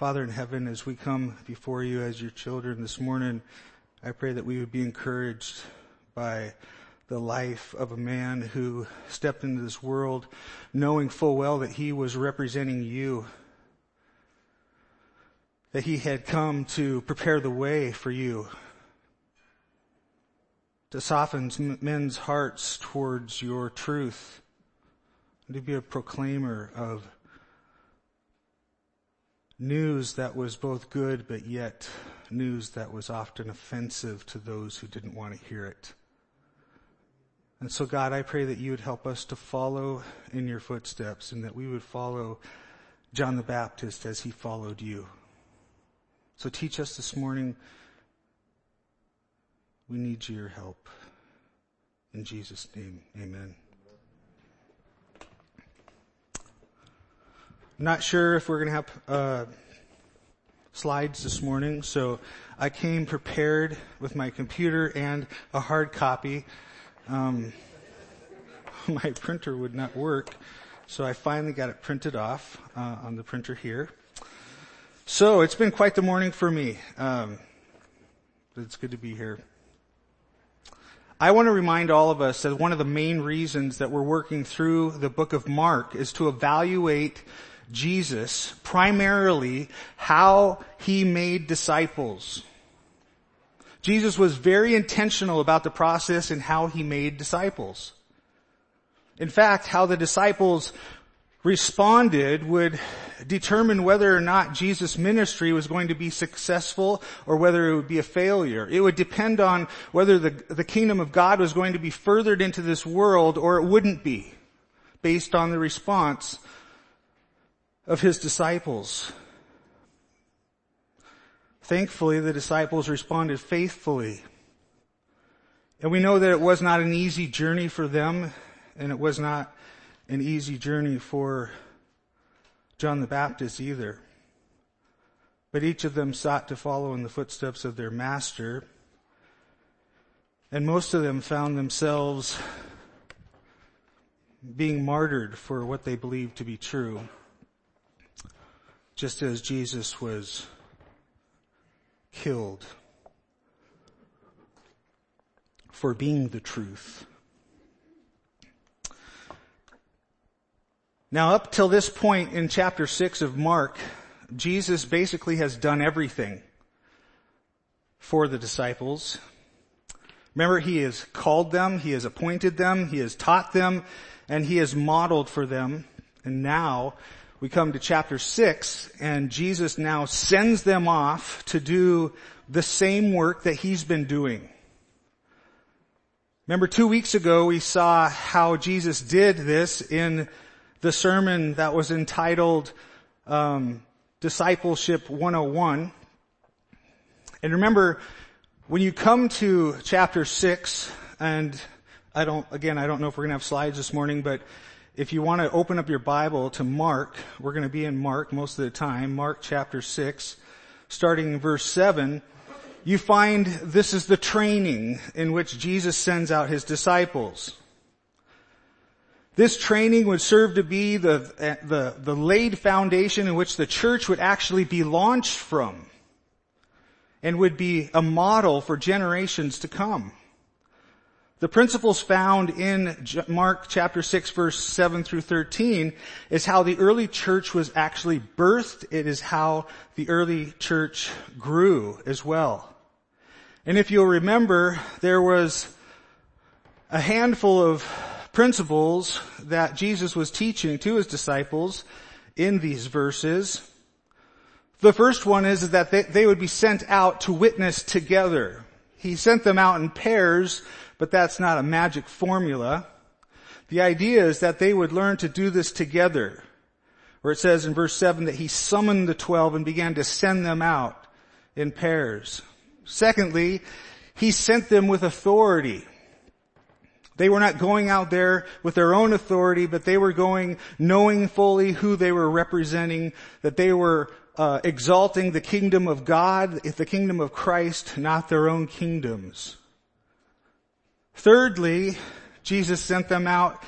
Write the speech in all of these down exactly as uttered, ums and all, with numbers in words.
Father in heaven, as we come before you as your children this morning, I pray that we would be encouraged by the life of a man who stepped into this world knowing full well that he was representing you, that he had come to prepare the way for you, to soften men's hearts towards your truth, and to be a proclaimer of news that was both good, but yet news that was often offensive to those who didn't want to hear it. And so, God, I pray that you would help us to follow in your footsteps, and that we would follow John the Baptist as he followed you. So teach us this morning. We need your help. In Jesus' name, amen. I'm not sure if we're going to have uh, slides this morning, so I came prepared with my computer and a hard copy. Um, my printer would not work, so I finally got it printed off uh, on the printer here. So it's been quite the morning for me. Um, but it's good to be here. I want to remind all of us that one of the main reasons that we're working through the book of Mark is to evaluate Jesus, primarily how he made disciples. Jesus was very intentional about the process and how he made disciples. In fact, how the disciples responded would determine whether or not Jesus' ministry was going to be successful or whether it would be a failure. It would depend on whether the, the kingdom of God was going to be furthered into this world or it wouldn't be, based on the response of his disciples. Thankfully, the disciples responded faithfully. And we know that it was not an easy journey for them, and it was not an easy journey for John the Baptist either. But each of them sought to follow in the footsteps of their master, and most of them found themselves being martyred for what they believed to be true, just as Jesus was killed for being the truth. Now, up till this point in chapter six of Mark, Jesus basically has done everything for the disciples. Remember, he has called them, he has appointed them, he has taught them, and he has modeled for them. And now we come to chapter six, and Jesus now sends them off to do the same work that he's been doing. Remember, two weeks ago we saw how Jesus did this in the sermon that was entitled um, Discipleship one oh one. And remember, when you come to chapter six, and I don't, again, I don't know if we're going to have slides this morning, but if you want to open up your Bible to Mark, we're going to be in Mark most of the time, Mark chapter six, starting in verse seven, you find this is the training in which Jesus sends out his disciples. This training would serve to be the, the, the laid foundation in which the church would actually be launched from and would be a model for generations to come. The principles found in Mark chapter six verse seven through thirteen is how the early church was actually birthed. It is how the early church grew as well. And if you'll remember, there was a handful of principles that Jesus was teaching to his disciples in these verses. The first one is that they, they would be sent out to witness together. He sent them out in pairs, but that's not a magic formula. The idea is that they would learn to do this together. Where it says in verse seven that he summoned the twelve and began to send them out in pairs. Secondly, he sent them with authority. They were not going out there with their own authority, but they were going knowing fully who they were representing, that they were uh, exalting the kingdom of God, the kingdom of Christ, not their own kingdoms. Thirdly, Jesus sent them out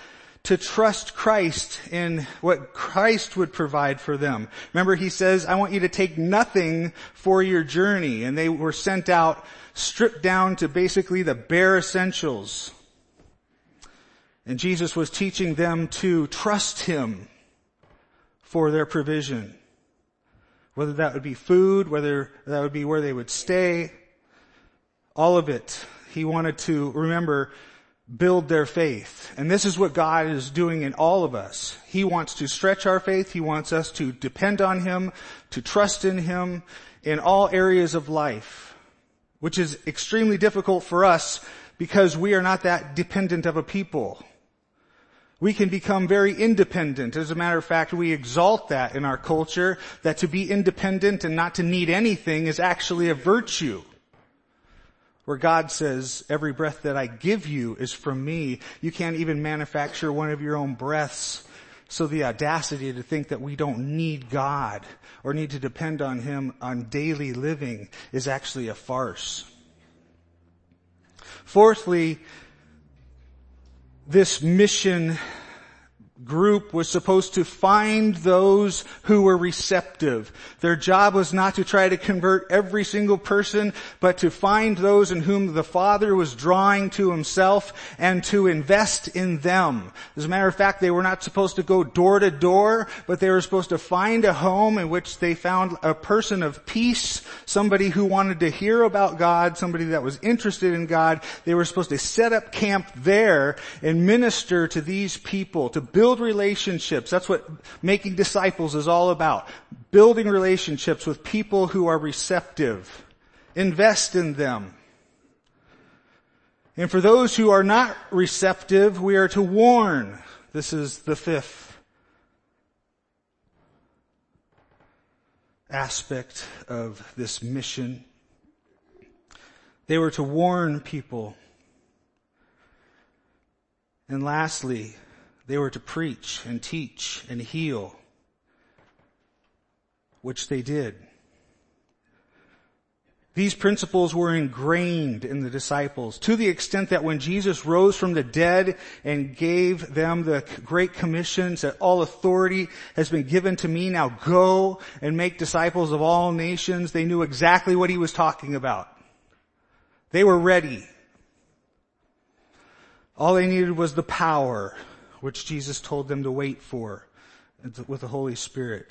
to trust Christ in what Christ would provide for them. Remember, he says, I want you to take nothing for your journey. And they were sent out, stripped down to basically the bare essentials. And Jesus was teaching them to trust him for their provision. Whether that would be food, whether that would be where they would stay, all of it. He wanted to, remember, build their faith. And this is what God is doing in all of us. He wants to stretch our faith. He wants us to depend on him, to trust in him in all areas of life, which is extremely difficult for us because we are not that dependent of a people. We can become very independent. As a matter of fact, we exalt that in our culture, that to be independent and not to need anything is actually a virtue. Where God says, every breath that I give you is from me. You can't even manufacture one of your own breaths. So the audacity to think that we don't need God or need to depend on him on daily living is actually a farce. Fourthly, this mission group was supposed to find those who were receptive. Their job was not to try to convert every single person, but to find those in whom the Father was drawing to himself and to invest in them. As a matter of fact, they were not supposed to go door to door, but they were supposed to find a home in which they found a person of peace, somebody who wanted to hear about God, somebody that was interested in God. They were supposed to set up camp there and minister to these people, to build relationships. That's what making disciples is all about. Building relationships with people who are receptive. Invest in them. And for those who are not receptive, we are to warn. This is the fifth aspect of this mission. They were to warn people. And lastly, they were to preach and teach and heal, which they did. These principles were ingrained in the disciples to the extent that when Jesus rose from the dead and gave them the great commissions that all authority has been given to me, now go and make disciples of all nations, they knew exactly what he was talking about. They were ready. All they needed was the power, which Jesus told them to wait for with the Holy Spirit.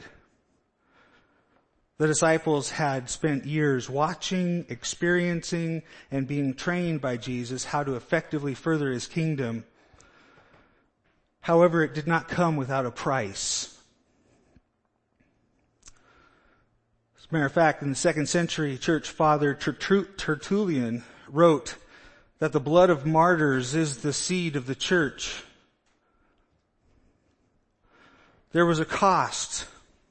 The disciples had spent years watching, experiencing, and being trained by Jesus how to effectively further his kingdom. However, it did not come without a price. As a matter of fact, in the second century, church father Tertullian wrote that the blood of martyrs is the seed of the church. There was a cost.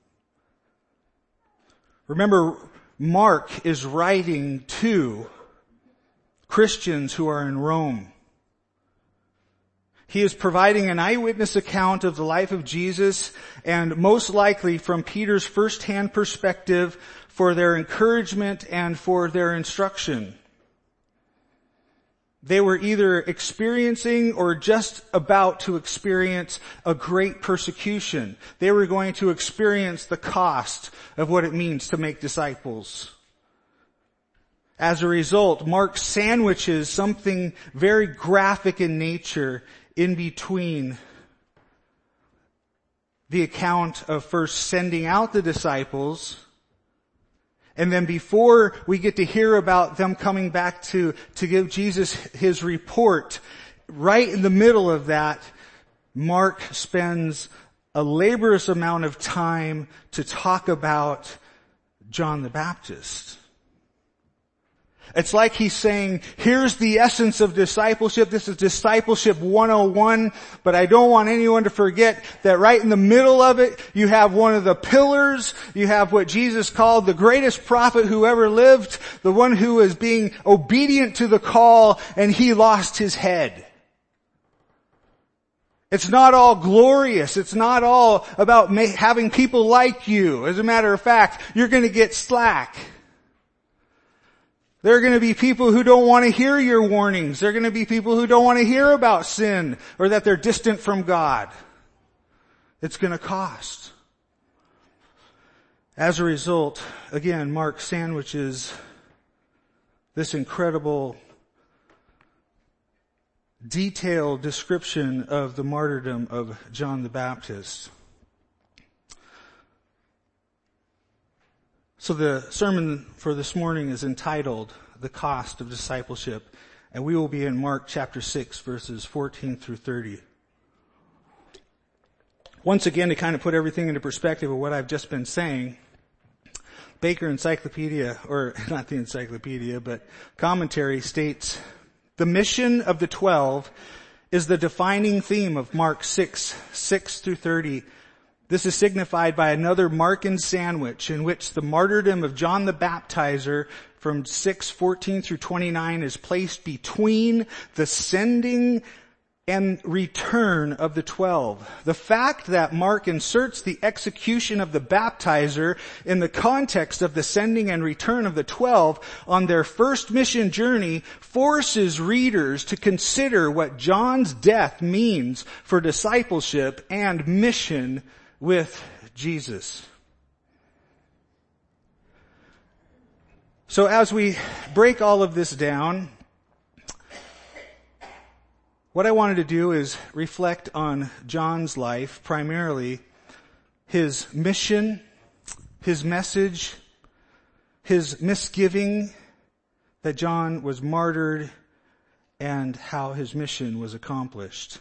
Remember, Mark is writing to Christians who are in Rome. He is providing an eyewitness account of the life of Jesus, and most likely from Peter's first-hand perspective, for their encouragement and for their instruction. They were either experiencing or just about to experience a great persecution. They were going to experience the cost of what it means to make disciples. As a result, Mark sandwiches something very graphic in nature in between the account of first sending out the disciples, and then before we get to hear about them coming back to, to give Jesus his report, right in the middle of that, Mark spends a laborious amount of time to talk about John the Baptist. It's like he's saying, here's the essence of discipleship. This is discipleship one oh one, but I don't want anyone to forget that right in the middle of it, you have one of the pillars. You have what Jesus called the greatest prophet who ever lived, the one who is being obedient to the call, and he lost his head. It's not all glorious. It's not all about ma- having people like you. As a matter of fact, you're going to get slack. There are going to be people who don't want to hear your warnings. There are going to be people who don't want to hear about sin or that they're distant from God. It's going to cost. As a result, again, Mark sandwiches this incredible, detailed description of the martyrdom of John the Baptist. So the sermon for this morning is entitled, The Cost of Discipleship, and we will be in Mark chapter six, verses fourteen through thirty. Once again, to kind of put everything into perspective of what I've just been saying, Baker Encyclopedia, or not the encyclopedia, but commentary states, the mission of the twelve is the defining theme of Mark six, six through thirty. This is signified by another Markan sandwich in which the martyrdom of John the Baptizer from six fourteen through twenty-nine is placed between the sending and return of the twelve. The fact that Mark inserts the execution of the baptizer in the context of the sending and return of the twelve on their first mission journey forces readers to consider what John's death means for discipleship and mission with Jesus. So as we break all of this down, what I wanted to do is reflect on John's life, primarily his mission, his message, his misgiving that John was martyred, and how his mission was accomplished.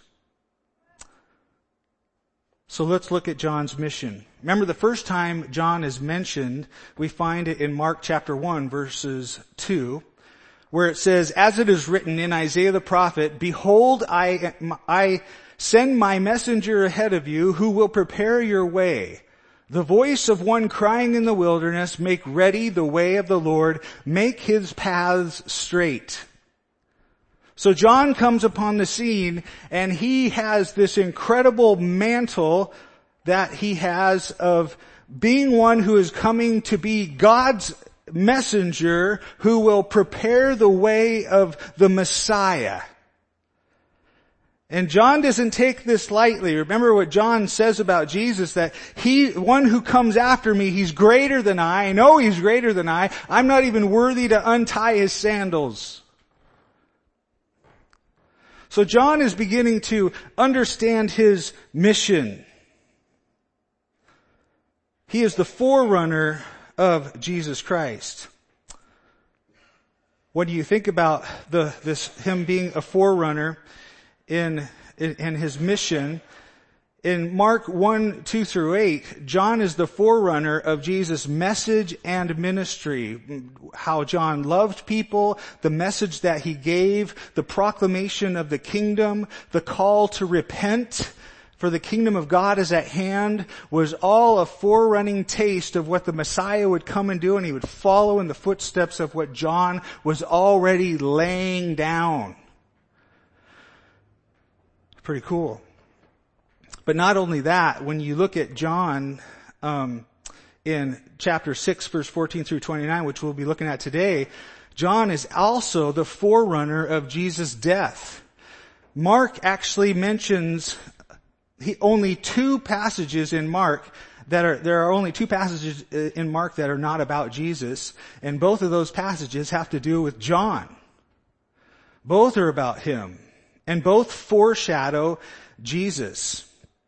So let's look at John's mission. Remember, the first time John is mentioned, we find it in Mark chapter one, verses two, where it says, as it is written in Isaiah the prophet, behold, I, I send my messenger ahead of you who will prepare your way. The voice of one crying in the wilderness, make ready the way of the Lord, make his paths straight. So John comes upon the scene and he has this incredible mantle that he has of being one who is coming to be God's messenger who will prepare the way of the Messiah. And John doesn't take this lightly. Remember what John says about Jesus, that he, one who comes after me, he's greater than I. I know he's greater than I. I'm not even worthy to untie his sandals. So John is beginning to understand his mission. He is the forerunner of Jesus Christ. What do you think about the this him being a forerunner in in, in his mission? In Mark one, two through eight, John is the forerunner of Jesus' message and ministry. How John loved people, the message that he gave, the proclamation of the kingdom, the call to repent, for the kingdom of God is at hand, was all a forerunning taste of what the Messiah would come and do, and he would follow in the footsteps of what John was already laying down. Pretty cool. But not only that, when you look at John um, in chapter six, verse fourteen through twenty-nine, which we'll be looking at today, John is also the forerunner of Jesus' death. Mark actually mentions he, only two passages in Mark that are, there are only two passages in Mark that are not about Jesus, and both of those passages have to do with John. Both are about him, and both foreshadow Jesus.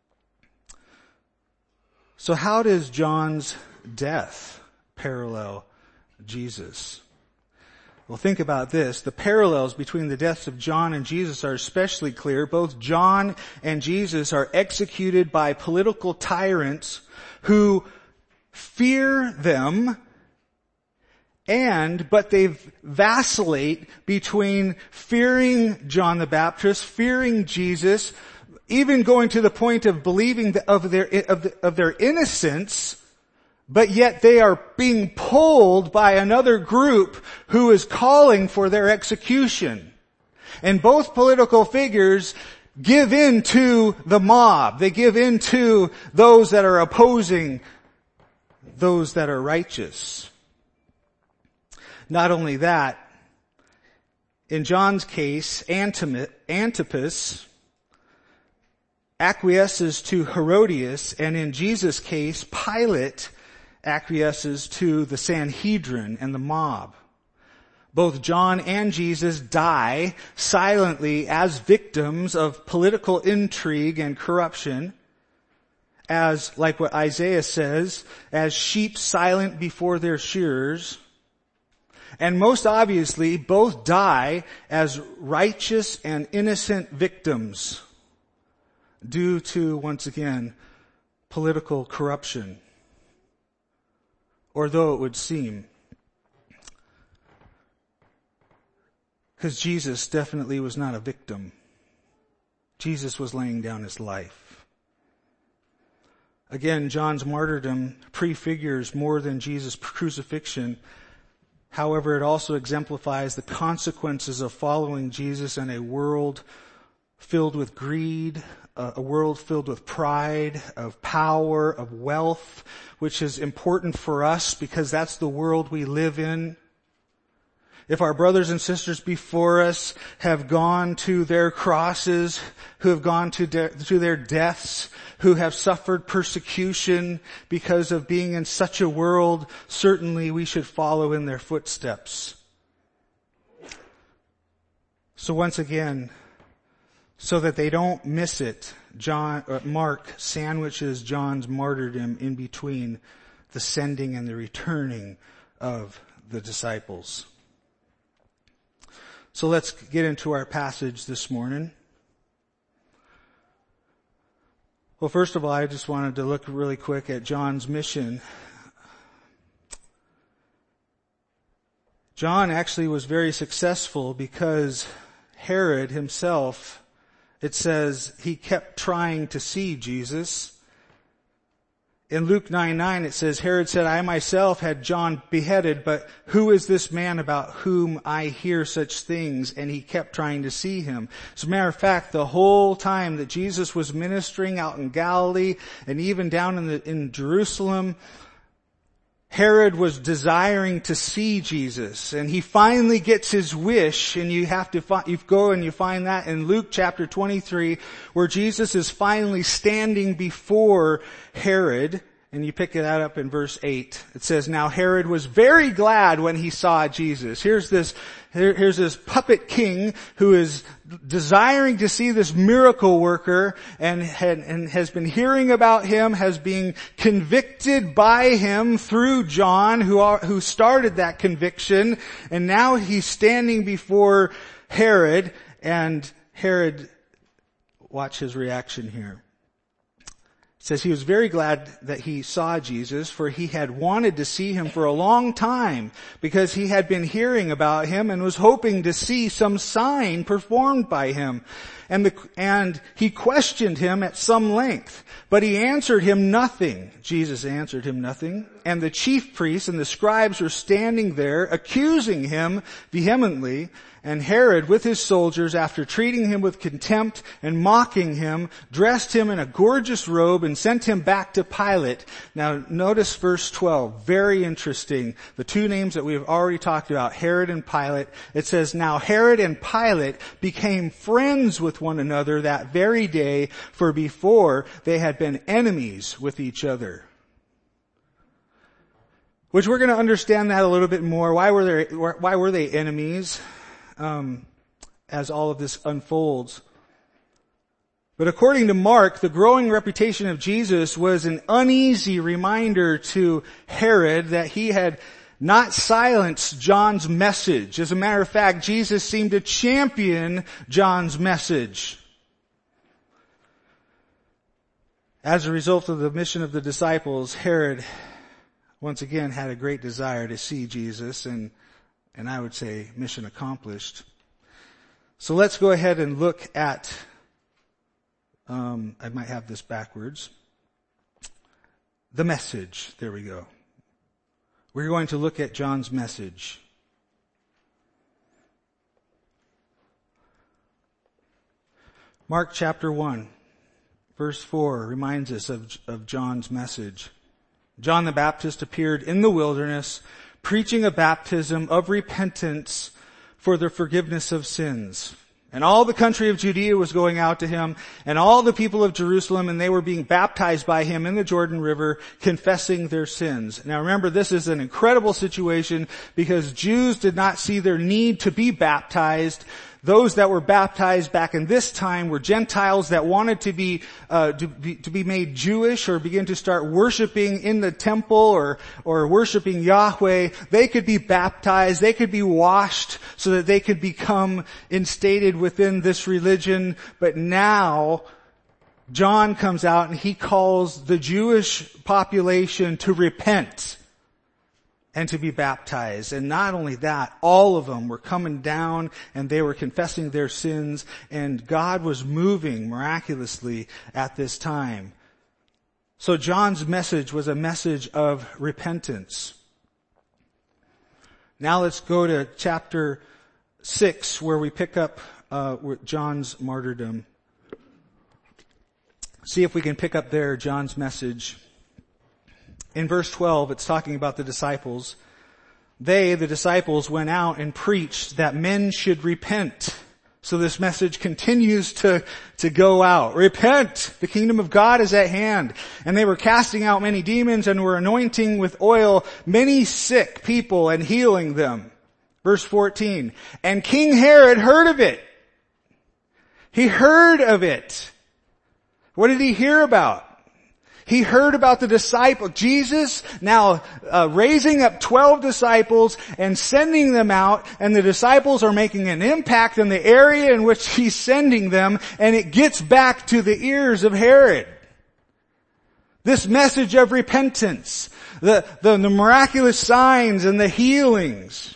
So how does John's death parallel Jesus? Well, think about this. The parallels between the deaths of John and Jesus are especially clear. Both John and Jesus are executed by political tyrants who fear them, and, but they vacillate between fearing John the Baptist, fearing Jesus, even going to the point of believing of their, of, the, of their innocence, but yet they are being pulled by another group who is calling for their execution. And both political figures give in to the mob. They give in to those that are opposing those that are righteous. Not only that, In John's case, Antipas acquiesces to Herodias, and in Jesus' case, Pilate acquiesces to the Sanhedrin and the mob. Both John and Jesus die silently as victims of political intrigue and corruption, as, like what Isaiah says, as sheep silent before their shearers. And most obviously, both die as righteous and innocent victims due to, once again, political corruption. Or though it would seem. Because Jesus definitely was not a victim. Jesus was laying down his life. Again, John's martyrdom prefigures more than Jesus' crucifixion. However, it also exemplifies the consequences of following Jesus in a world filled with greed, a world filled with pride, of power, of wealth, which is important for us because that's the world we live in. If our brothers and sisters before us have gone to their crosses, who have gone to, de- to their deaths, who have suffered persecution because of being in such a world, certainly we should follow in their footsteps. So once again, so that they don't miss it, John, uh, Mark sandwiches John's martyrdom in between the sending and the returning of the disciples. So let's get into our passage this morning. Well, first of all, I just wanted to look really quick at John's mission. John actually was very successful because Herod himself, it says, he kept trying to see Jesus. In Luke nine nine it says, Herod said, I myself had John beheaded, but who is this man about whom I hear such things? And he kept trying to see him. As a matter of fact, the whole time that Jesus was ministering out in Galilee and even down in the, in Jerusalem, Herod was desiring to see Jesus, and he finally gets his wish, and you have to find, you go and you find that in Luke chapter twenty-three, where Jesus is finally standing before Herod, and you pick that up in verse eight. It says, now Herod was very glad when he saw Jesus. Here's this, here, here's this puppet king who is desiring to see this miracle worker and, had, and has been hearing about him, has been convicted by him through John, who are, who started that conviction, and now he's standing before Herod, and Herod, watch his reaction here. It says he was very glad that he saw Jesus, for he had wanted to see him for a long time because he had been hearing about him and was hoping to see some sign performed by him. And the, and he questioned him at some length, but he answered him nothing. Jesus answered him nothing. And the chief priests and the scribes were standing there accusing him vehemently. And Herod, with his soldiers, after treating him with contempt and mocking him, dressed him in a gorgeous robe and sent him back to Pilate. Now notice verse twelve. Very interesting. The two names that we have already talked about, Herod and Pilate. It says, now Herod and Pilate became friends with one another that very day, for before they had been enemies with each other. Which we're going to understand that a little bit more. Why were they, why were they enemies? Um, as all of this unfolds. But according to Mark, the growing reputation of Jesus was an uneasy reminder to Herod that he had not silenced John's message. As a matter of fact, Jesus seemed to champion John's message. As a result of the mission of the disciples, Herod once again had a great desire to see Jesus, and And I would say mission accomplished. So let's go ahead and look at, um, I might have this backwards. The message. There we go. We're going to look at John's message. Mark chapter one, verse four reminds us of, of John's message. John the Baptist appeared in the wilderness, preaching a baptism of repentance for the forgiveness of sins. And all the country of Judea was going out to him, and all the people of Jerusalem, and they were being baptized by him in the Jordan River, confessing their sins. Now remember, this is an incredible situation because Jews did not see their need to be baptized. Those that were baptized back in this time were Gentiles that wanted to be, uh, to be, to be made Jewish or begin to start worshiping in the temple or, or worshiping Yahweh. They could be baptized. They could be washed so that they could become instated within this religion. But now, John comes out and he calls the Jewish population to repent and to be baptized. And not only that, all of them were coming down and they were confessing their sins, and God was moving miraculously at this time. So John's message was a message of repentance. Now let's go to chapter six, where we pick up uh, with John's martyrdom. See if we can pick up there John's message. In verse twelve, it's talking about the disciples. They, the disciples, went out and preached that men should repent. So this message continues to, to go out. Repent! The kingdom of God is at hand. And they were casting out many demons and were anointing with oil many sick people and healing them. Verse fourteen. And King Herod heard of it. He heard of it. What did he hear about? He heard about the disciple, Jesus now uh, raising up twelve disciples and sending them out, and the disciples are making an impact in the area in which he's sending them, and it gets back to the ears of Herod. This message of repentance, the, the, the miraculous signs and the healings.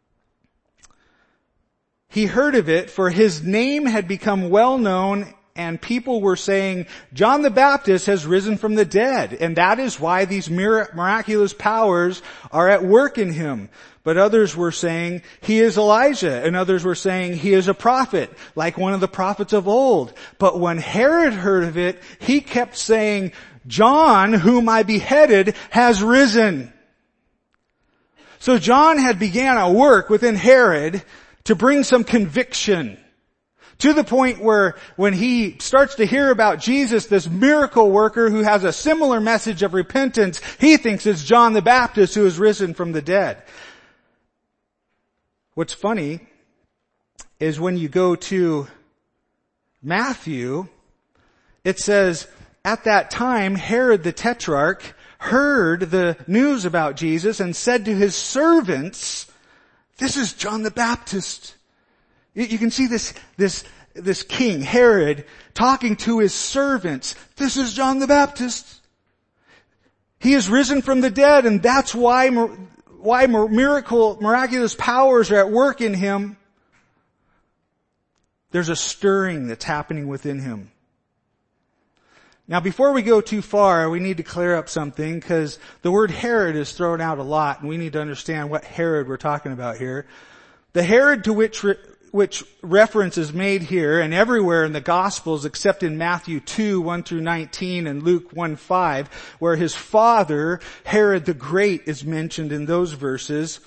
He heard of it, for his name had become well known, and people were saying, John the Baptist has risen from the dead, and that is why these miraculous powers are at work in him. But others were saying, he is Elijah, and others were saying, he is a prophet, like one of the prophets of old. But when Herod heard of it, he kept saying, John, whom I beheaded, has risen. So John had began a work within Herod to bring some conviction, to the point where when he starts to hear about Jesus, this miracle worker who has a similar message of repentance, he thinks it's John the Baptist who has risen from the dead. What's funny is when you go to Matthew, it says, at that time, Herod the Tetrarch heard the news about Jesus and said to his servants, this is John the Baptist. You can see this, this, this king, Herod, talking to his servants. This is John the Baptist. He is risen from the dead, and that's why, why miracle, miraculous powers are at work in him. There's a stirring that's happening within him. Now, before we go too far, we need to clear up something, because the word Herod is thrown out a lot, and we need to understand what Herod we're talking about here. The Herod to which re- which reference is made here and everywhere in the Gospels except in Matthew two, one through nineteen and Luke one, five, where his father, Herod the Great, is mentioned in those verses.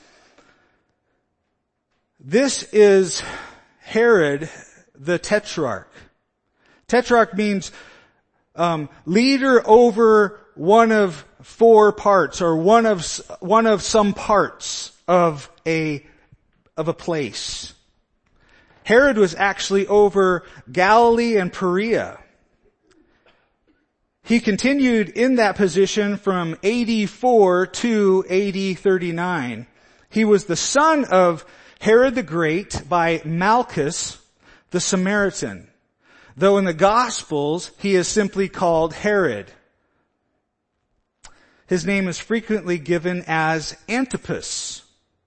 This is Herod the Tetrarch. Tetrarch means um, leader over one of four parts, or one of one of some parts of a of a place. Herod was actually over Galilee and Perea. He continued in that position from A D four to A D thirty-nine. He was the son of Herod the Great by Malchus the Samaritan, though in the Gospels he is simply called Herod. His name is frequently given as Antipas.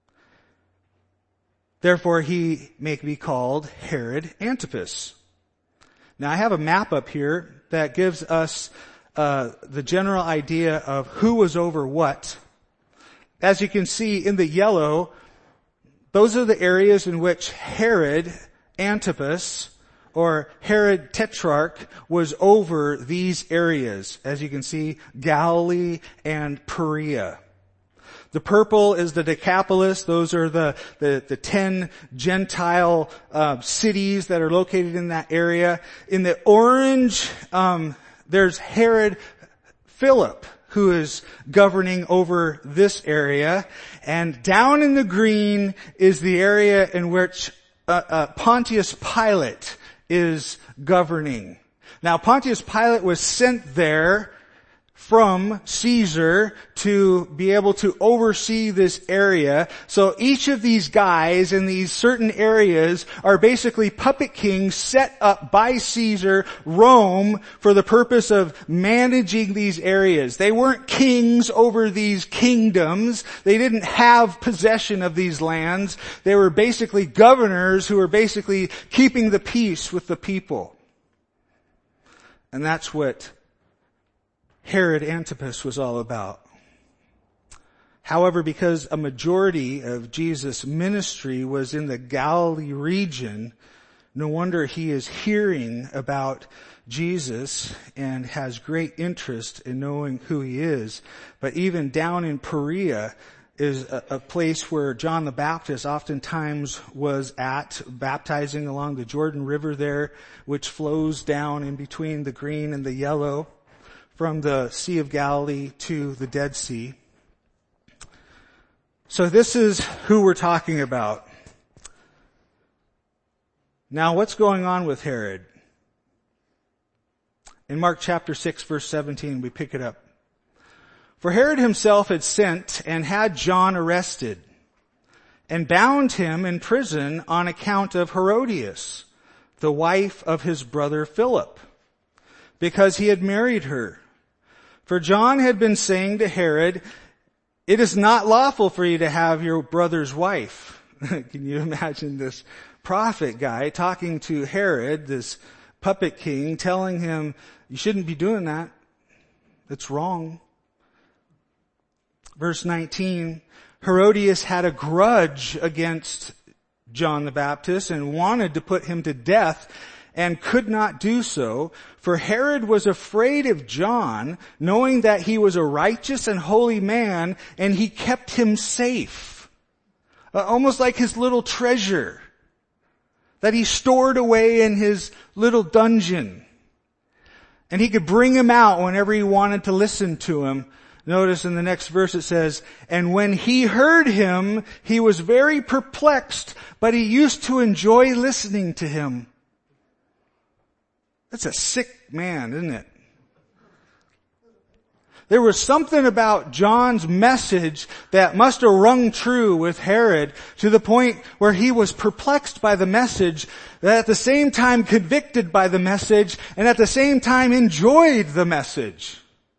Therefore, he may be called Herod Antipas. Now, I have a map up here that gives us uh, the general idea of who was over what. As you can see in the yellow, those are the areas in which Herod Antipas, or Herod Tetrarch, was over these areas. As you can see, Galilee and Perea. The purple is the Decapolis. Those are the, the, the ten Gentile, uh, cities that are located in that area. In the orange, um, there's Herod Philip, who is governing over this area. And down in the green is the area in which uh, uh, Pontius Pilate is governing. Now, Pontius Pilate was sent there from Caesar to be able to oversee this area. So each of these guys in these certain areas are basically puppet kings set up by Caesar, Rome, for the purpose of managing these areas. They weren't kings over these kingdoms. They didn't have possession of these lands. They were basically governors who were basically keeping the peace with the people. And that's what Herod Antipas was all about. However, because a majority of Jesus' ministry was in the Galilee region, no wonder he is hearing about Jesus and has great interest in knowing who he is. But even down in Perea is a, a place where John the Baptist oftentimes was at, baptizing along the Jordan River there, which flows down in between the green and the yellow, from the Sea of Galilee to the Dead Sea. So this is who we're talking about. Now, what's going on with Herod? In Mark chapter six, verse seventeen, we pick it up. For Herod himself had sent and had John arrested and bound him in prison on account of Herodias, the wife of his brother Philip, because he had married her. For John had been saying to Herod, "It is not lawful for you to have your brother's wife." Can you imagine this prophet guy talking to Herod, this puppet king, telling him, you shouldn't be doing that. It's wrong. Verse nineteen, Herodias had a grudge against John the Baptist and wanted to put him to death, and could not do so, for Herod was afraid of John, knowing that he was a righteous and holy man, and he kept him safe. Uh, almost like his little treasure that he stored away in his little dungeon. And he could bring him out whenever he wanted to listen to him. Notice in the next verse it says, and when he heard him, he was very perplexed, but he used to enjoy listening to him. That's a sick man, isn't it? There was something about John's message that must have rung true with Herod to the point where he was perplexed by the message, that at the same time convicted by the message, and at the same time enjoyed the message.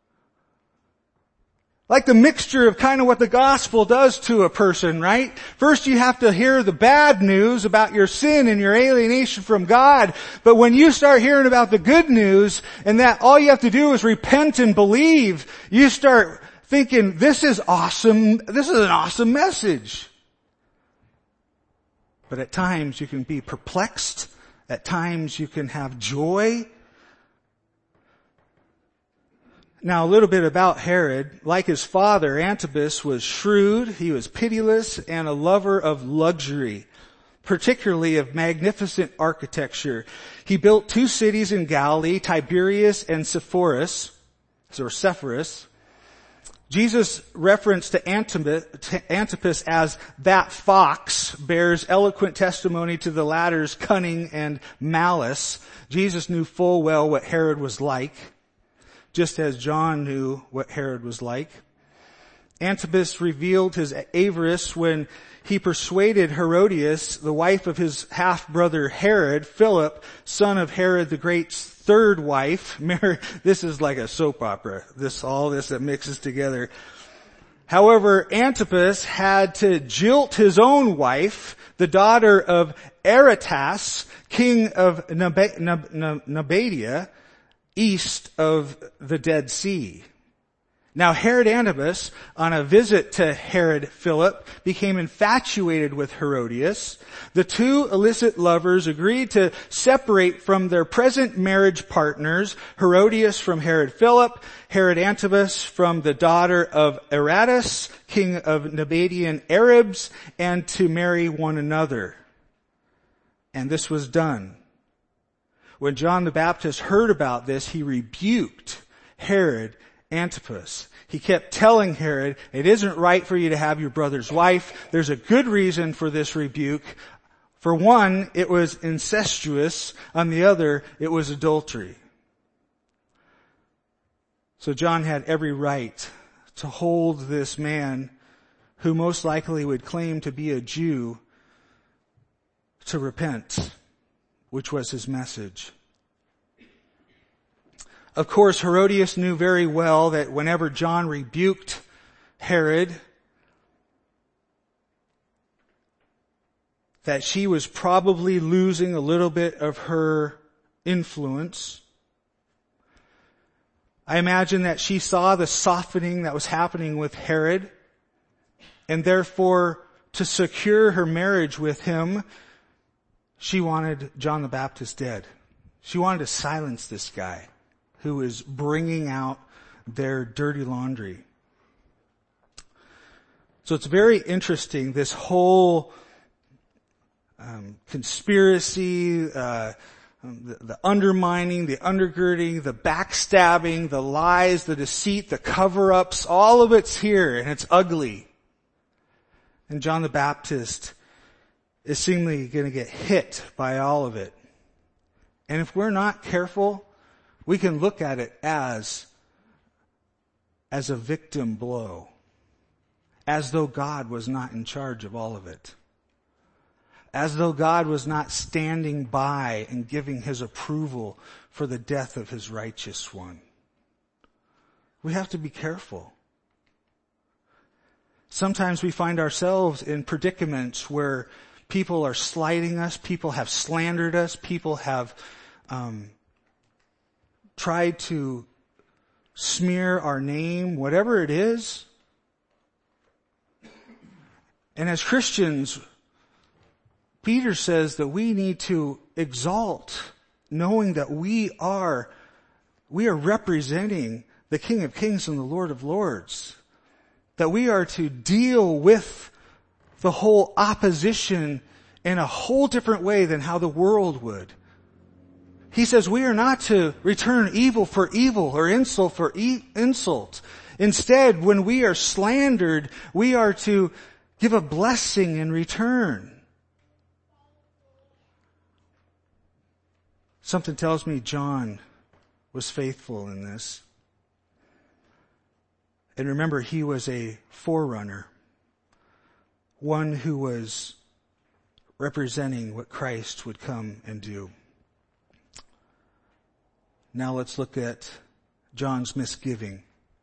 Like the mixture of kind of what the gospel does to a person, right? First you have to hear the bad news about your sin and your alienation from God. But when you start hearing about the good news and that all you have to do is repent and believe, you start thinking, this is awesome. This is an awesome message. But at times you can be perplexed. At times you can have joy. Now, a little bit about Herod. Like his father, Antipas was shrewd, he was pitiless, and a lover of luxury, particularly of magnificent architecture. He built two cities in Galilee, Tiberias and Sepphoris, or Sepphoris. Jesus' reference to Antipas as that fox bears eloquent testimony to the latter's cunning and malice. Jesus knew full well what Herod was like, just as John knew what Herod was like. Antipas revealed his avarice when he persuaded Herodias, the wife of his half-brother Herod, Philip, son of Herod the Great's third wife. Mary, this is like a soap opera, this, all this that mixes together. However, Antipas had to jilt his own wife, the daughter of Aretas, king of Nabatea, east of the Dead Sea. Now Herod Antipas, on a visit to Herod Philip, became infatuated with Herodias. The two illicit lovers agreed to separate from their present marriage partners, Herodias from Herod Philip, Herod Antipas from the daughter of Aradus, king of Nabatian Arabs, and to marry one another. And this was done. When John the Baptist heard about this, he rebuked Herod Antipas. He kept telling Herod, it isn't right for you to have your brother's wife. There's a good reason for this rebuke. For one, it was incestuous. On the other, it was adultery. So John had every right to hold this man, who most likely would claim to be a Jew, to repent, which was his message. Of course, Herodias knew very well that whenever John rebuked Herod, that she was probably losing a little bit of her influence. I imagine that she saw the softening that was happening with Herod, and therefore, to secure her marriage with him, she wanted John the Baptist dead. She wanted to silence this guy who is bringing out their dirty laundry. So it's very interesting, this whole um, conspiracy, uh, the, the undermining, the undergirding, the backstabbing, the lies, the deceit, the cover-ups, all of it's here, and it's ugly. And John the Baptist is seemingly going to get hit by all of it. And if we're not careful, we can look at it as, as a victim blow, as though God was not in charge of all of it, as though God was not standing by and giving his approval for the death of his righteous one. We have to be careful. Sometimes we find ourselves in predicaments where people are slighting us, people have slandered us, people have um, tried to smear our name, whatever it is. And as Christians, Peter says that we need to exalt, knowing that we are, we are representing the King of Kings and the Lord of Lords. That we are to deal with the whole opposition in a whole different way than how the world would. He says we are not to return evil for evil or insult for e- insult. Instead, when we are slandered, we are to give a blessing in return. Something tells me John was faithful in this. And remember, he was a forerunner, one who was representing what Christ would come and do. Now let's look at John's misgiving.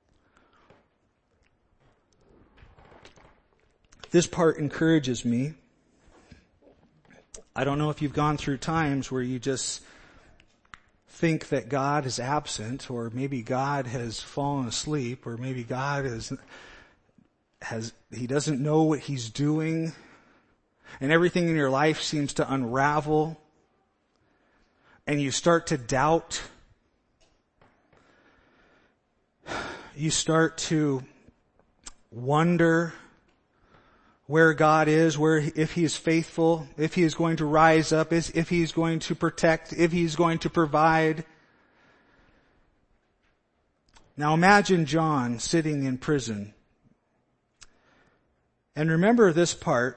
This part encourages me. I don't know if you've gone through times where you just think that God is absent, or maybe God has fallen asleep, or maybe God is, has, he doesn't know what he's doing, and everything in your life seems to unravel, and you start to doubt. You start to wonder where God is, where, if he is faithful, if he is going to rise up, if he is going to protect, if he's going to provide. Now imagine John sitting in prison. And remember this part.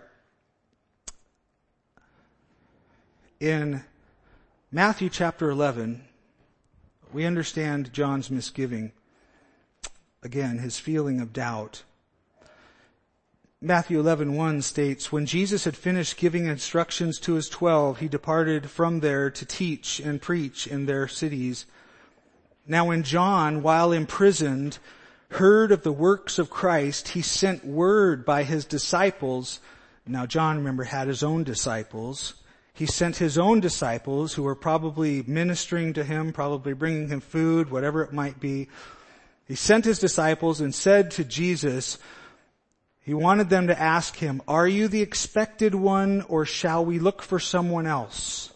In Matthew chapter eleven, we understand John's misgiving. Again, his feeling of doubt. Matthew eleven one states, when Jesus had finished giving instructions to his twelve, he departed from there to teach and preach in their cities. Now when John, while imprisoned, heard of the works of Christ, he sent word by his disciples. Now John, remember, had his own disciples. He sent his own disciples who were probably ministering to him, probably bringing him food, whatever it might be. He sent his disciples and said to Jesus, he wanted them to ask him, are you the expected one, or shall we look for someone else?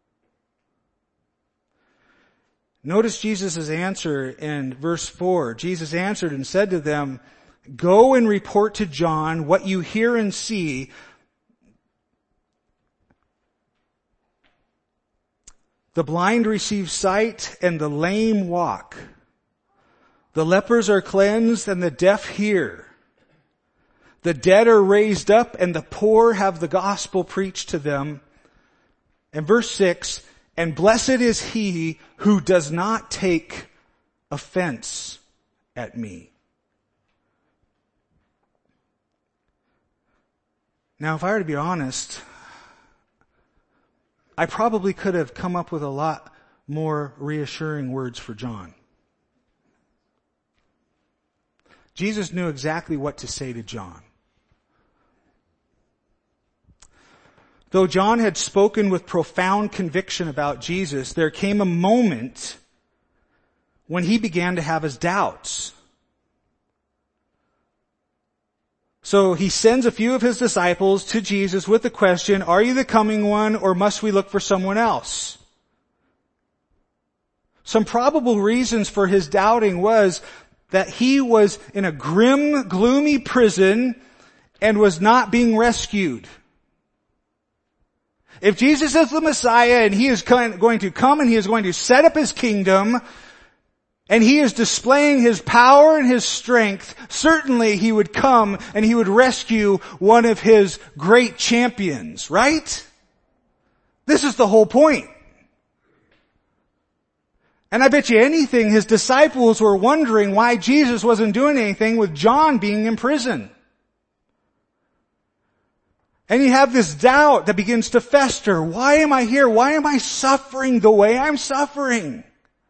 Notice Jesus' answer in verse four. Jesus answered and said to them, go and report to John what you hear and see. The blind receive sight and the lame walk. The lepers are cleansed and the deaf hear. The dead are raised up and the poor have the gospel preached to them. And verse six, and blessed is he who does not take offense at me. Now, if I were to be honest, I probably could have come up with a lot more reassuring words for John. Jesus knew exactly what to say to John. Though John had spoken with profound conviction about Jesus, there came a moment when he began to have his doubts. So he sends a few of his disciples to Jesus with the question, are you the coming one, or must we look for someone else? Some probable reasons for his doubting was that he was in a grim, gloomy prison and was not being rescued. If Jesus is the Messiah and he is going to come and he is going to set up his kingdom and he is displaying his power and his strength, certainly he would come and he would rescue one of his great champions, right? This is the whole point. And I bet you anything, his disciples were wondering why Jesus wasn't doing anything with John being in prison. And you have this doubt that begins to fester. Why am I here? Why am I suffering the way I'm suffering?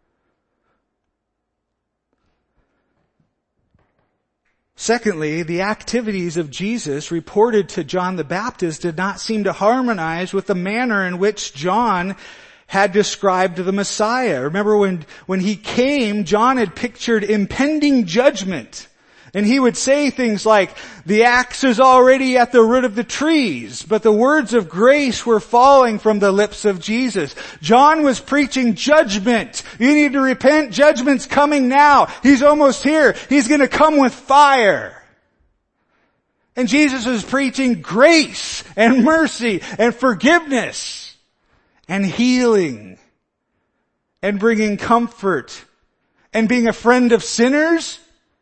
Secondly, the activities of Jesus reported to John the Baptist did not seem to harmonize with the manner in which John had described the Messiah. Remember when, when he came, John had pictured impending judgment. And he would say things like, the axe is already at the root of the trees, but the words of grace were falling from the lips of Jesus. John was preaching judgment. You need to repent. Judgment's coming now. He's almost here. He's going to come with fire. And Jesus was preaching grace and mercy and forgiveness and healing and bringing comfort and being a friend of sinners.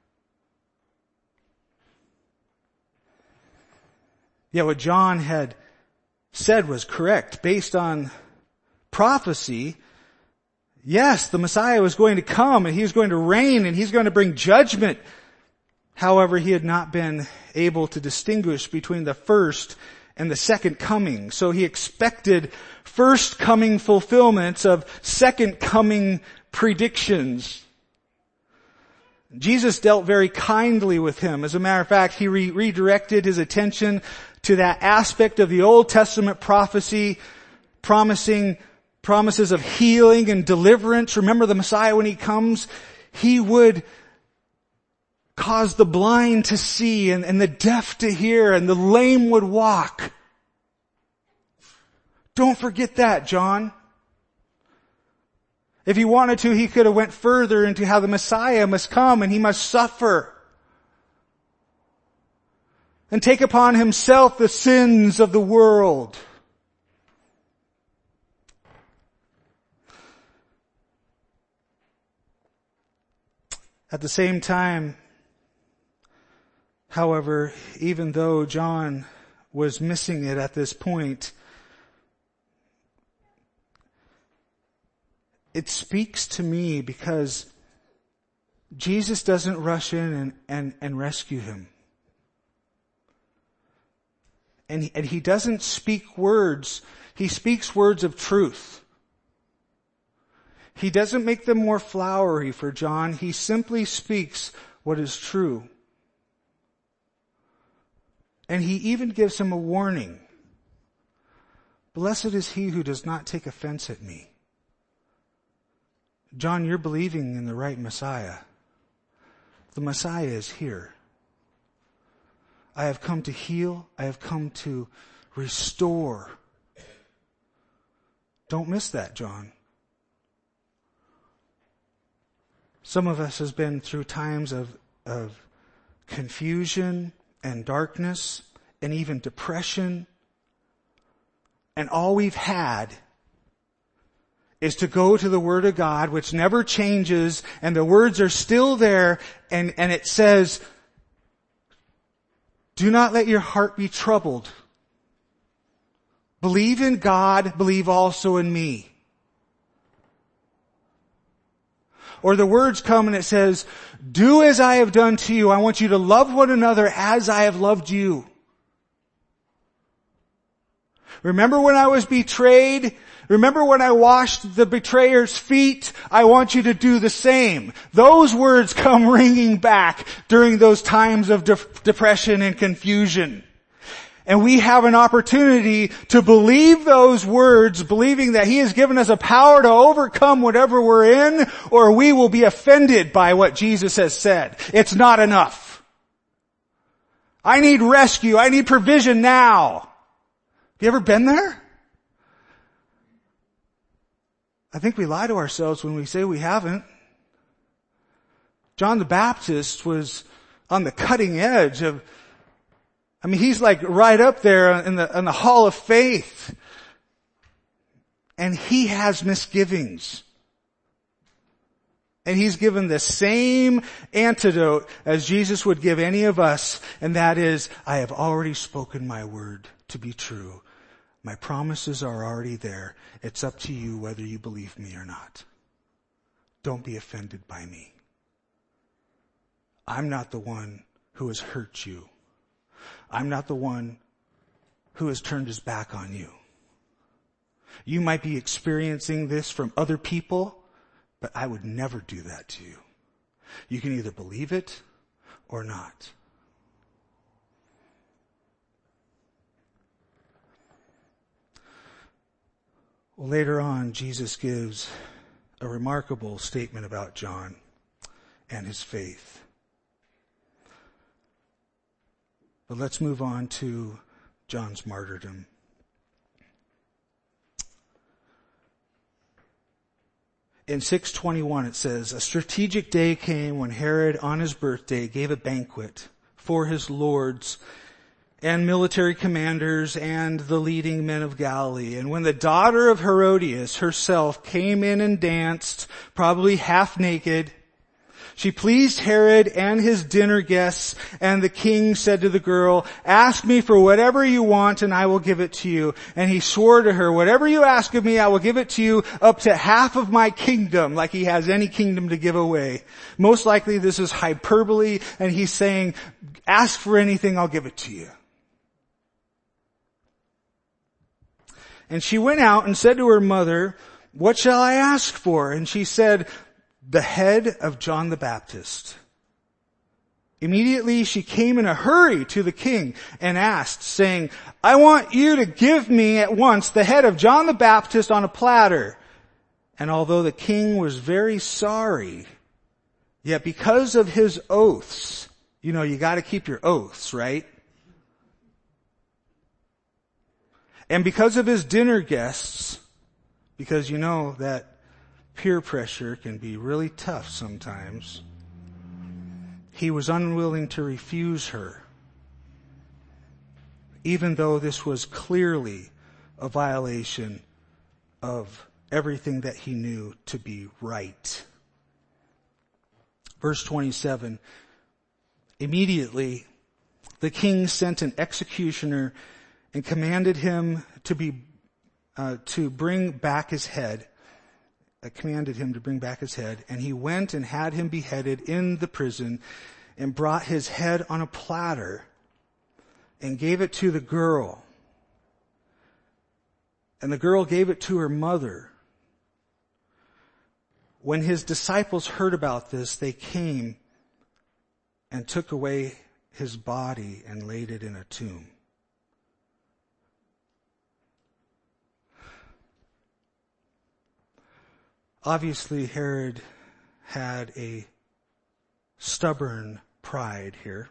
Yet what John had said was correct. Based on prophecy, yes, the Messiah was going to come and he was going to reign and he's going to bring judgment. However, he had not been able to distinguish between the first and the second coming. So he expected first coming fulfillments of second coming predictions. Jesus dealt very kindly with him. As a matter of fact, he re- redirected his attention to that aspect of the Old Testament prophecy, promising promises of healing and deliverance. Remember, the Messiah, when he comes, he would cause the blind to see and, and the deaf to hear and the lame would walk. Don't forget that, John. If he wanted to, he could have went further into how the Messiah must come and he must suffer and take upon himself the sins of the world. At the same time, however, even though John was missing it at this point, it speaks to me because Jesus doesn't rush in and, and, and rescue him. And he, and he doesn't speak words, he speaks words of truth. He doesn't make them more flowery for John, he simply speaks what is true. And he even gives him a warning. Blessed is he who does not take offense at me. John, you're believing in the right Messiah. the Messiah is here. I have come to heal. I have come to restore. Don't miss that, John. Some of us has been through times of, of confusion and darkness and even depression. And all we've had is to go to the Word of God, which never changes, and the words are still there, and, and it says, do not let your heart be troubled. Believe in God, believe also in me. Or the words come and it says, do as I have done to you. I want you to love one another as I have loved you. Remember when I was betrayed? Remember when I washed the betrayer's feet? I want you to do the same. Those words come ringing back during those times of de- depression and confusion. And we have an opportunity to believe those words, believing that He has given us a power to overcome whatever we're in, or we will be offended by what Jesus has said. It's not enough. I need rescue. I need provision now. Have you ever been there? I think we lie to ourselves when we say we haven't. John the Baptist was on the cutting edge of, I mean, he's like right up there in the, in the hall of faith. And he has misgivings. And he's given the same antidote as Jesus would give any of us. And that is, I have already spoken my word to be true. My promises are already there. It's up to you whether you believe me or not. Don't be offended by me. I'm not the one who has hurt you. I'm not the one who has turned his back on you. You might be experiencing this from other people, but I would never do that to you. You can either believe it or not. Well, later on, Jesus gives a remarkable statement about John and his faith. But let's move on to John's martyrdom. In six twenty-one it says, a strategic day came when Herod on his birthday gave a banquet for his lords and military commanders and the leading men of Galilee. And when the daughter of Herodias herself came in and danced, probably half naked, she pleased Herod and his dinner guests, and the king said to the girl, ask me for whatever you want and I will give it to you. And he swore to her, whatever you ask of me, I will give it to you, up to half of my kingdom, like he has any kingdom to give away. Most likely this is hyperbole, and he's saying, ask for anything, I'll give it to you. And she went out and said to her mother, what shall I ask for? And she said, the head of John the Baptist. Immediately she came in a hurry to the king and asked, saying, I want you to give me at once the head of John the Baptist on a platter. And although the king was very sorry, yet because of his oaths, you know, you got to keep your oaths, right? And because of his dinner guests, because you know that peer pressure can be really tough sometimes, he was unwilling to refuse her, even though this was clearly a violation of everything that he knew to be right. Verse twenty-seven, immediately the king sent an executioner and commanded him to be, uh, to bring back his head, uh, commanded him to bring back his head, and he went and had him beheaded in the prison and brought his head on a platter and gave it to the girl. And the girl gave it to her mother. When his disciples heard about this, they came and took away his body and laid it in a tomb. Obviously, Herod had a stubborn pride here.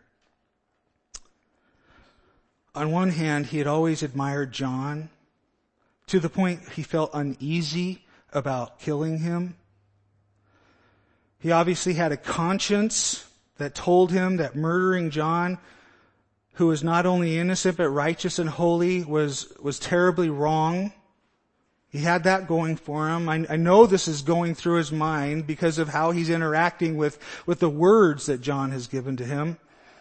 On one hand, he had always admired John to the point he felt uneasy about killing him. He obviously had a conscience that told him that murdering John, who was not only innocent but righteous and holy, was, was terribly wrong. He had that going for him. I, I know this is going through his mind because of how he's interacting with, with the words that John has given to him.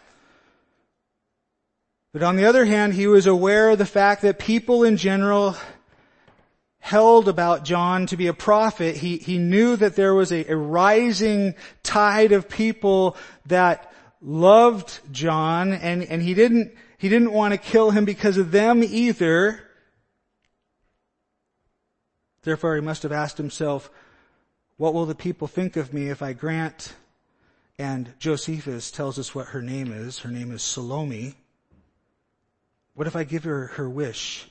But on the other hand, he was aware of the fact that people in general held about John to be a prophet. He, he knew that there was a, a rising tide of people that loved John, and, and he didn't, he didn't want to kill him because of them either. Therefore, he must have asked himself, what will the people think of me if I grant? And Josephus tells us what her name is. Her name is Salome. What if I give her her wish?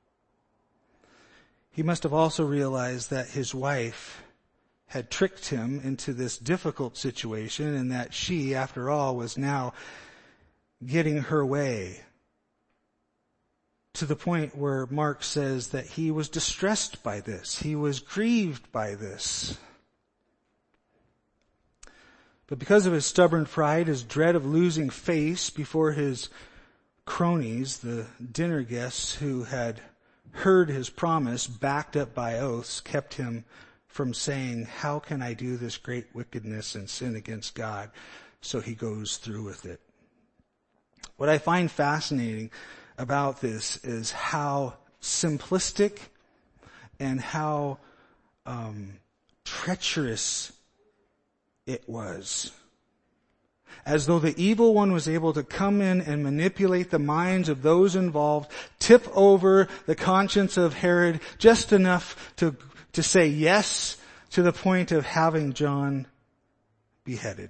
He must have also realized that his wife had tricked him into this difficult situation, and that she, after all, was now getting her way, to the point where Mark says that he was distressed by this. He was grieved by this. But because of his stubborn pride, his dread of losing face before his cronies, the dinner guests who had heard his promise, backed up by oaths, kept him from saying, how can I do this great wickedness and sin against God? So he goes through with it. What I find fascinating about this is how simplistic and how um, treacherous it was. As though the evil one was able to come in and manipulate the minds of those involved, tip over the conscience of Herod just enough to, to say yes to the point of having John beheaded.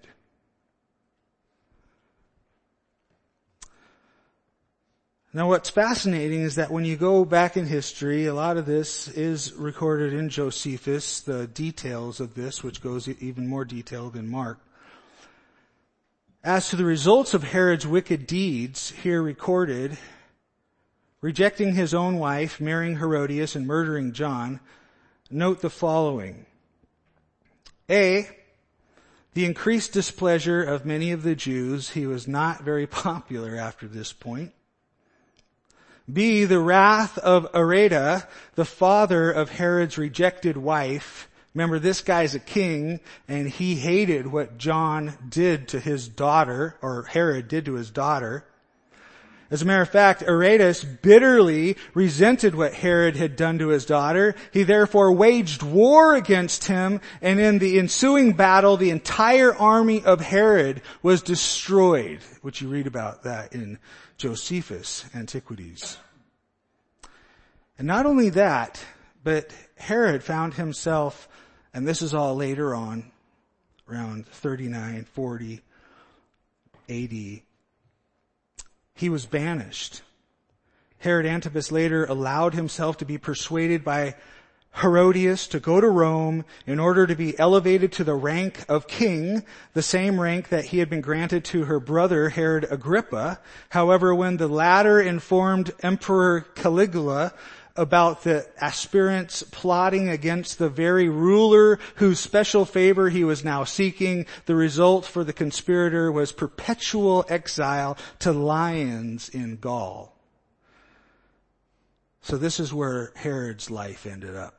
Now what's fascinating is that when you go back in history, a lot of this is recorded in Josephus, the details of this, which goes even more detailed in Mark. As to the results of Herod's wicked deeds here recorded, rejecting his own wife, marrying Herodias, and murdering John, note the following. A, the increased displeasure of many of the Jews. He was not very popular after this point. B, the wrath of Areta, the father of Herod's rejected wife. Remember, this guy's a king, and he hated what John did to his daughter, or Herod did to his daughter. As a matter of fact, Aretas bitterly resented what Herod had done to his daughter. He therefore waged war against him, and in the ensuing battle, the entire army of Herod was destroyed, which you read about that in Josephus' Antiquities. And not only that, but Herod found himself, and this is all later on, around thirty-nine, forty A D, he was banished. Herod Antipas later allowed himself to be persuaded by Herodias to go to Rome in order to be elevated to the rank of king, the same rank that he had been granted to her brother Herod Agrippa. However, when the latter informed Emperor Caligula about the aspirants plotting against the very ruler whose special favor he was now seeking, the result for the conspirator was perpetual exile to Lyons in Gaul. So this is where Herod's life ended up.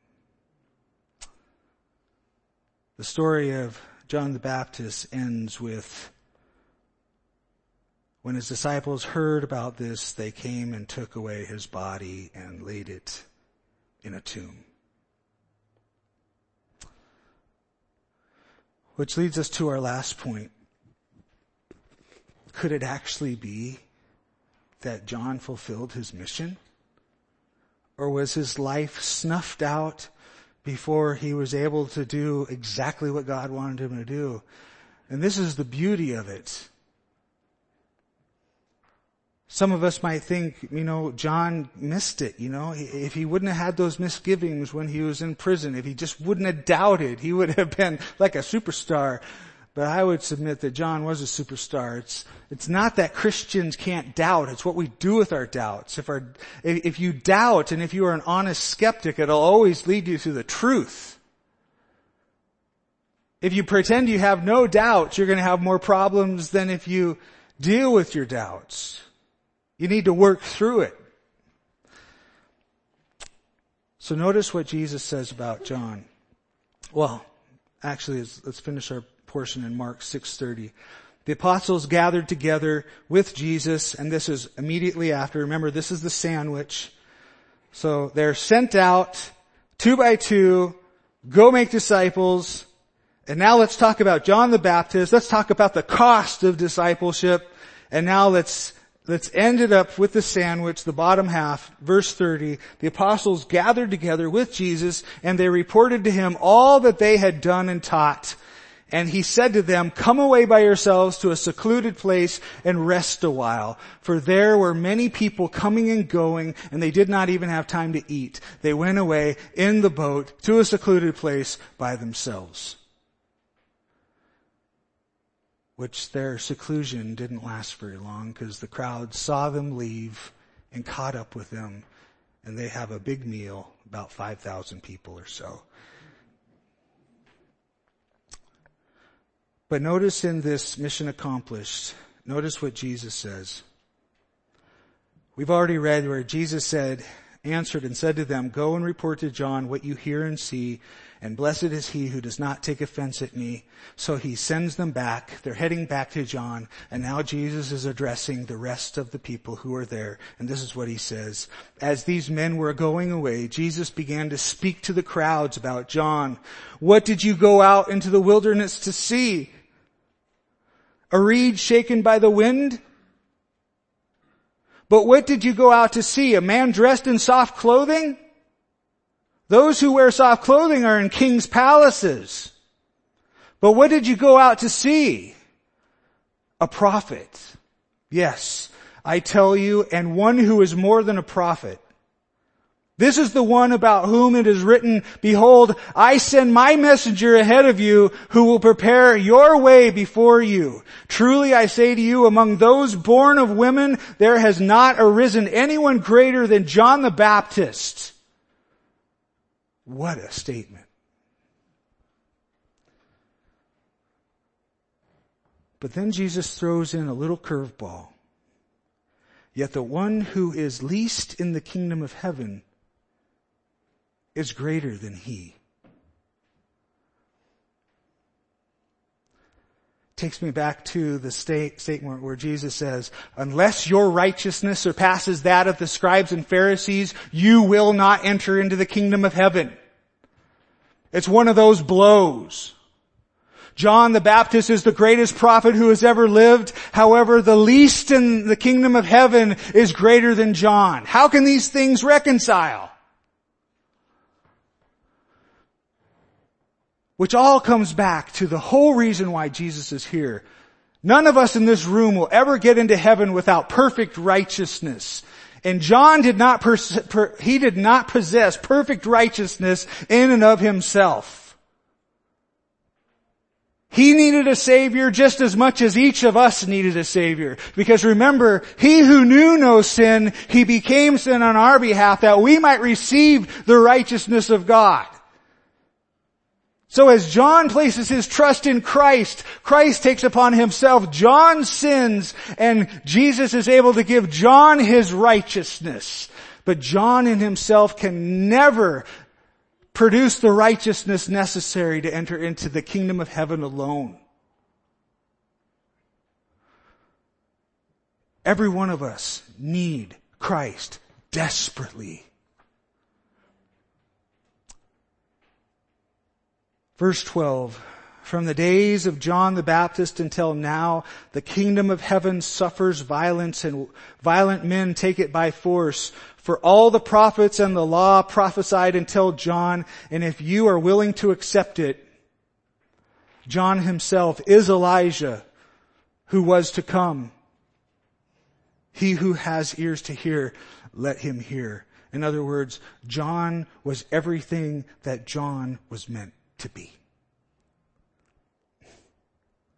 The story of John the Baptist ends with, when his disciples heard about this, they came and took away his body and laid it in a tomb. Which leads us to our last point. Could it actually be that John fulfilled his mission? Or was his life snuffed out before he was able to do exactly what God wanted him to do? And this is the beauty of it. Some of us might think, you know, John missed it, you know. If he wouldn't have had those misgivings when he was in prison, if he just wouldn't have doubted, he would have been like a superstar. But I would submit that John was a superstar. It's, it's not that Christians can't doubt. It's what we do with our doubts. If our, if you doubt and if you are an honest skeptic, it'll always lead you to the truth. If you pretend you have no doubts, you're going to have more problems than if you deal with your doubts. You need to work through it. So notice what Jesus says about John. Well, actually, let's, let's finish our portion in Mark six thirty. The apostles gathered together with Jesus, and this is immediately after. Remember, this is the sandwich. So they're sent out two by two, go make disciples. And now let's talk about John the Baptist. Let's talk about the cost of discipleship. And now let's Let's end it up with the sandwich, the bottom half, verse thirty. The apostles gathered together with Jesus, and they reported to him all that they had done and taught. And he said to them, "Come away by yourselves to a secluded place and rest a while." For there were many people coming and going, and they did not even have time to eat. They went away in the boat to a secluded place by themselves. Which their seclusion didn't last very long, because the crowd saw them leave and caught up with them, and they have a big meal, about five thousand people or so. But notice in this mission accomplished, notice what Jesus says. We've already read where Jesus said, answered and said to them, "Go and report to John what you hear and see, and blessed is he who does not take offense at me." So he sends them back. They're heading back to John, and now Jesus is addressing the rest of the people who are there. And this is what he says. As these men were going away, Jesus began to speak to the crowds about John. "What did you go out into the wilderness to see? A reed shaken by the wind? But what did you go out to see? A man dressed in soft clothing? Those who wear soft clothing are in king's palaces. But what did you go out to see? A prophet. Yes, I tell you, and one who is more than a prophet. This is the one about whom it is written, 'Behold, I send my messenger ahead of you who will prepare your way before you.' Truly I say to you, among those born of women, there has not arisen anyone greater than John the Baptist." What a statement. But then Jesus throws in a little curveball. "Yet the one who is least in the kingdom of heaven is greater than he." Takes me back to the state, statement where Jesus says, "Unless your righteousness surpasses that of the scribes and Pharisees, you will not enter into the kingdom of heaven." It's one of those blows. John the Baptist is the greatest prophet who has ever lived. However, the least in the kingdom of heaven is greater than John. How can these things reconcile? Which all comes back to the whole reason why Jesus is here. None of us in this room will ever get into heaven without perfect righteousness. And John did not, pers- per- he did not possess perfect righteousness in and of himself. He needed a Savior just as much as each of us needed a Savior. Because remember, he who knew no sin, he became sin on our behalf that we might receive the righteousness of God. So as John places his trust in Christ, Christ takes upon himself John's sins, and Jesus is able to give John his righteousness. But John in himself can never produce the righteousness necessary to enter into the kingdom of heaven alone. Every one of us need Christ desperately. Verse twelve, "From the days of John the Baptist until now, the kingdom of heaven suffers violence, and violent men take it by force. For all the prophets and the law prophesied until John, and if you are willing to accept it, John himself is Elijah who was to come. He who has ears to hear, let him hear." In other words, John was everything that John was meant to be.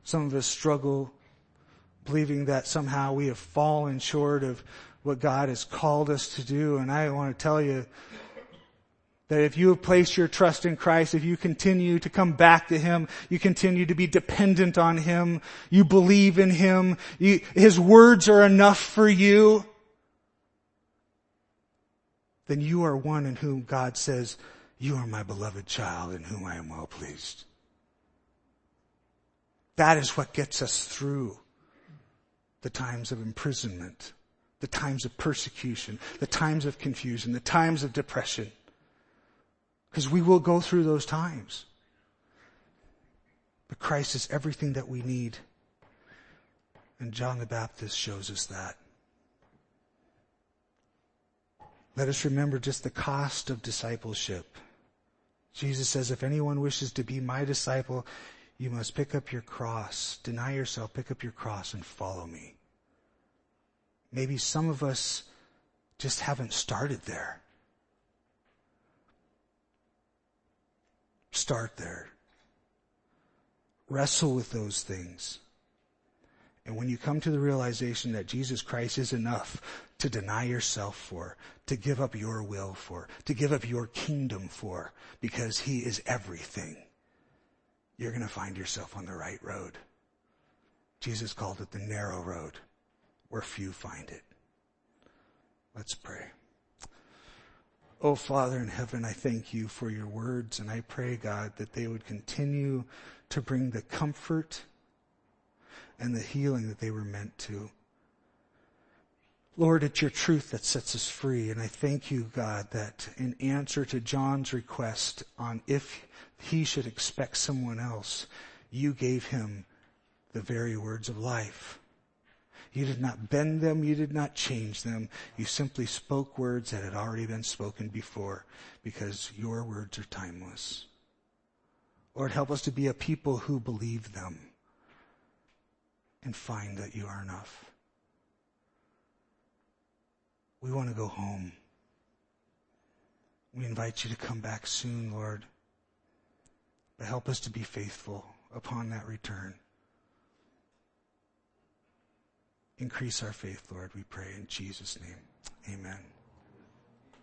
Some of us struggle believing that somehow we have fallen short of what God has called us to do. And I want to tell you that if you have placed your trust in Christ, if you continue to come back to Him, you continue to be dependent on Him, you believe in Him, you, His words are enough for you, then you are one in whom God says, you are my beloved child in whom I am well pleased. That is what gets us through the times of imprisonment, the times of persecution, the times of confusion, the times of depression. Because we will go through those times. But Christ is everything that we need. And John the Baptist shows us that. Let us remember just the cost of discipleship. Jesus says, if anyone wishes to be my disciple, you must pick up your cross, deny yourself, pick up your cross and follow me. Maybe some of us just haven't started there. Start there. Wrestle with those things. And when you come to the realization that Jesus Christ is enough to deny yourself for, to give up your will for, to give up your kingdom for, because He is everything, you're going to find yourself on the right road. Jesus called it the narrow road, where few find it. Let's pray. Oh, Father in heaven, I thank you for your words, and I pray, God, that they would continue to bring the comfort and the healing that they were meant to. Lord, it's your truth that sets us free, and I thank you, God, that in answer to John's request on if he should expect someone else, you gave him the very words of life. You did not bend them. You did not change them. You simply spoke words that had already been spoken before, because your words are timeless. Lord, help us to be a people who believe them and find that you are enough. We want to go home. We invite you to come back soon, Lord. But help us to be faithful upon that return. Increase our faith, Lord, we pray in Jesus' name. Amen.